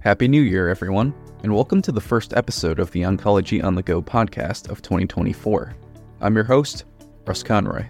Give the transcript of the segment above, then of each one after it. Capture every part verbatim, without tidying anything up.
Happy New Year, everyone, and welcome to the first episode of the Oncology on the Go podcast of twenty twenty-four. I'm your host, Russ Conroy.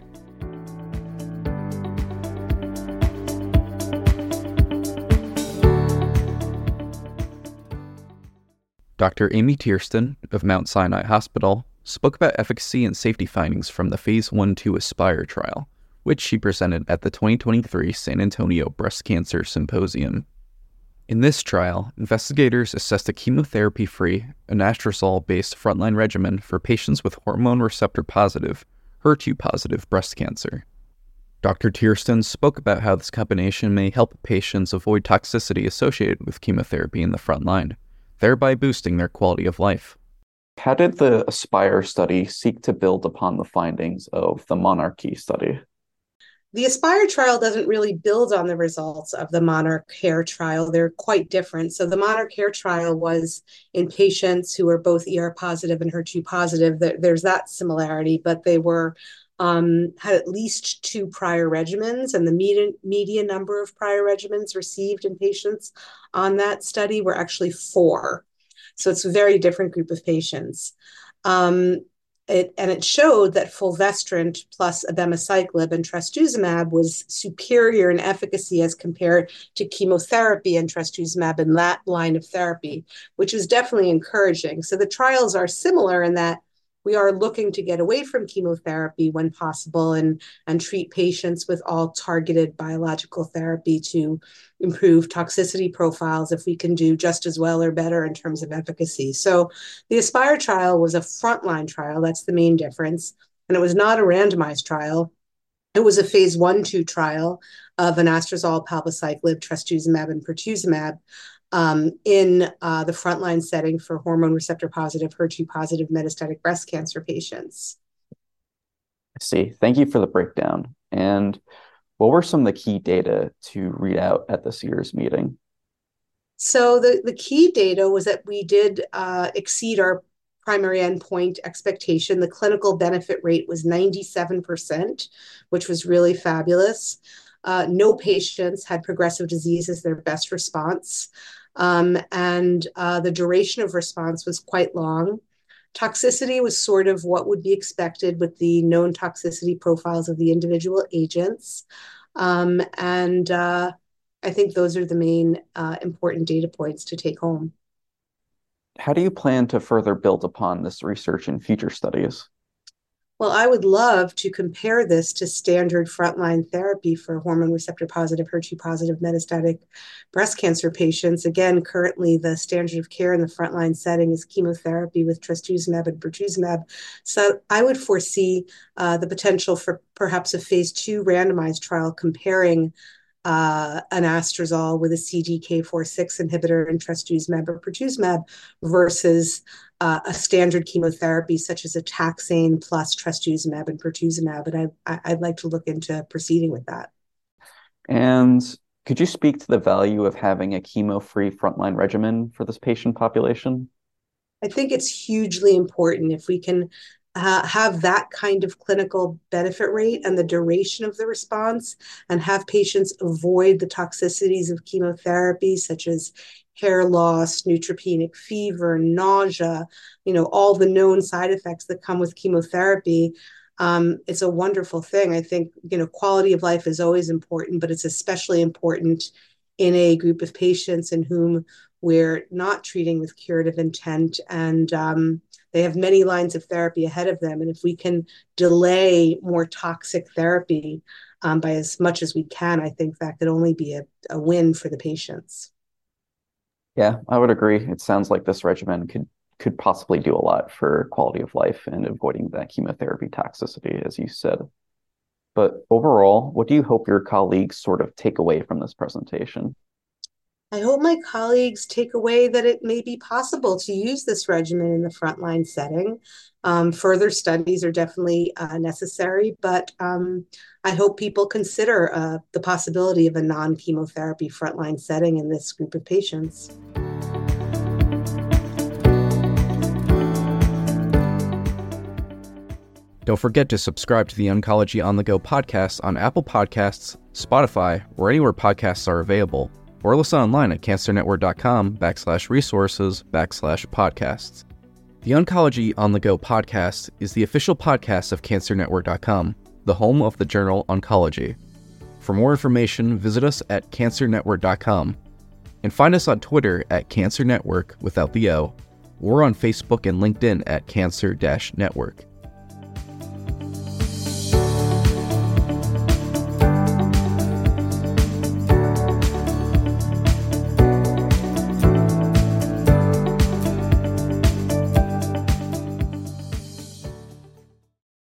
Doctor Amy Tierston of Mount Sinai Hospital spoke about efficacy and safety findings from the Phase one two ASPIRE trial, which she presented at the twenty twenty-three San Antonio Breast Cancer Symposium. In this trial, investigators assessed a chemotherapy-free, anastrozole-based frontline regimen for patients with hormone receptor-positive, H E R two-positive breast cancer. Doctor Tierston spoke about how this combination may help patients avoid toxicity associated with chemotherapy in the front line, thereby boosting their quality of life. How did the ASPIRE study seek to build upon the findings of the monarchE study? The ASPIRE trial doesn't really build on the results of the monarchE trial. They're quite different. So the monarchE trial was in patients who were both E R positive and H E R two positive. There's that similarity, but they were um, had at least two prior regimens, and the median, median number of prior regimens received in patients on that study were actually four. So it's a very different group of patients. Um, It, and it showed that fulvestrant plus abemaciclib and trastuzumab was superior in efficacy as compared to chemotherapy and trastuzumab in that line of therapy, which is definitely encouraging. So the trials are similar in that we are looking to get away from chemotherapy when possible and, and treat patients with all targeted biological therapy to improve toxicity profiles if we can do just as well or better in terms of efficacy. So the ASPIRE trial was a frontline trial. That's the main difference. And it was not a randomized trial. It was a phase one two trial of anastrozole, palbociclib, trastuzumab, and pertuzumab um, in uh, the frontline setting for hormone receptor positive, H E R two positive metastatic breast cancer patients. I see. Thank you for the breakdown. And what were some of the key data to read out at this year's meeting? So the, the key data was that we did uh, exceed our primary endpoint expectation. The clinical benefit rate was ninety-seven percent, which was really fabulous. Uh, no patients had progressive disease as their best response. Um, and uh, the duration of response was quite long. Toxicity was sort of what would be expected with the known toxicity profiles of the individual agents. Um, and uh, I think those are the main uh, important data points to take home. How do you plan to further build upon this research in future studies? Well, I would love to compare this to standard frontline therapy for hormone receptor positive, H E R two positive metastatic breast cancer patients. Again, currently the standard of care in the frontline setting is chemotherapy with trastuzumab and pertuzumab. So I would foresee uh, the potential for perhaps a phase two randomized trial comparing Uh, anastrozole with a C D K four six inhibitor and trastuzumab or pertuzumab versus uh, a standard chemotherapy such as a taxane plus trastuzumab and pertuzumab. And I, I'd like to look into proceeding with that. And could you speak to the value of having a chemo-free frontline regimen for this patient population? I think it's hugely important if we can Uh, have that kind of clinical benefit rate and the duration of the response and have patients avoid the toxicities of chemotherapy, such as hair loss, neutropenic fever, nausea, you know, all the known side effects that come with chemotherapy. Um, it's a wonderful thing. I think, you know, quality of life is always important, but it's especially important in a group of patients in whom we're not treating with curative intent, and um, they have many lines of therapy ahead of them. And if we can delay more toxic therapy um, by as much as we can, I think that could only be a, a win for the patients. Yeah, I would agree. It sounds like this regimen could could possibly do a lot for quality of life and avoiding that chemotherapy toxicity, as you said. But overall, what do you hope your colleagues sort of take away from this presentation? I hope my colleagues take away that it may be possible to use this regimen in the frontline setting. Um, further studies are definitely uh, necessary, but um, I hope people consider uh, the possibility of a non-chemotherapy frontline setting in this group of patients. Don't forget to subscribe to the Oncology on the Go podcast on Apple Podcasts, Spotify, or anywhere podcasts are available. or listen online at cancernetwork.com backslash resources backslash podcasts. The Oncology on the Go podcast is the official podcast of cancer network dot com, the home of the journal Oncology. For more information, visit us at cancer network dot com and find us on Twitter at Cancer Network without the O, or on Facebook and LinkedIn at Cancer Network.